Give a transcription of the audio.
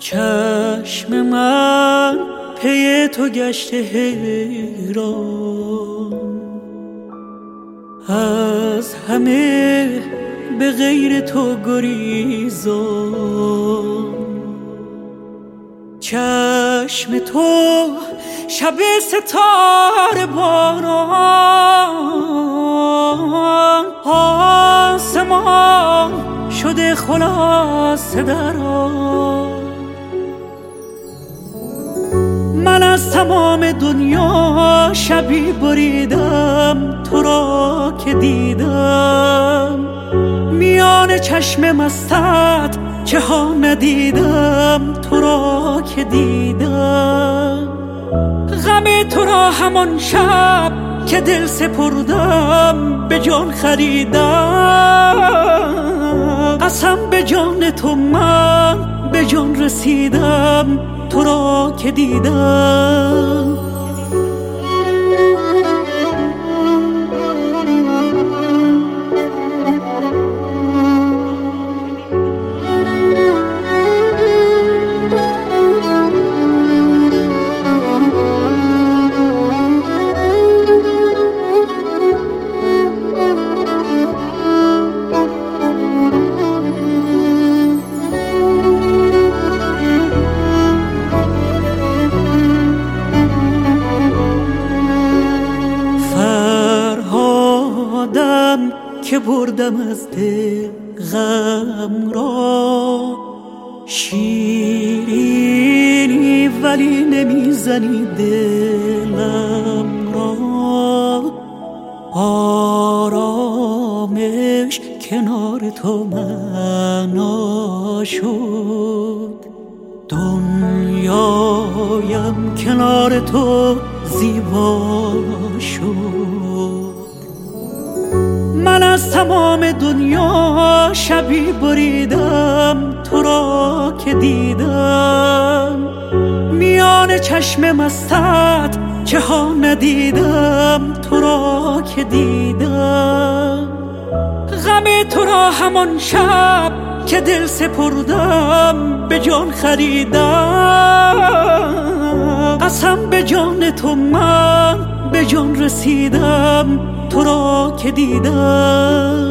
چشم من پی تو گشته حیران، از همه به غیر تو گریزان. چشم تو شب ستاره باران، آسمان شده خلاصه در آن. من از تمام دنیا شبی بریدم، تو را که دیدم میان چشم مستت چه ها ندیدم، تو را که دیدم. غم تو را همان شب که دل سپردم به جان خریدم. قسم به جان تو من به جان رسیدم، تو را که دیدم. که بردم از دل غم را، شیرینی ولی نمیزنی دلم را. آرامش کنار تو معنا شد، دنیایم کنار تو زیبا شد. من از تمام دنیا شبی بریدم، تو را که دیدم میان چشم مستت چه ها ندیدم، تو را که دیدم. غم تو را همان شب که دل سپردم به جان خریدم. قسم به جان تو من به جان رسیدم، تو را که دیدم.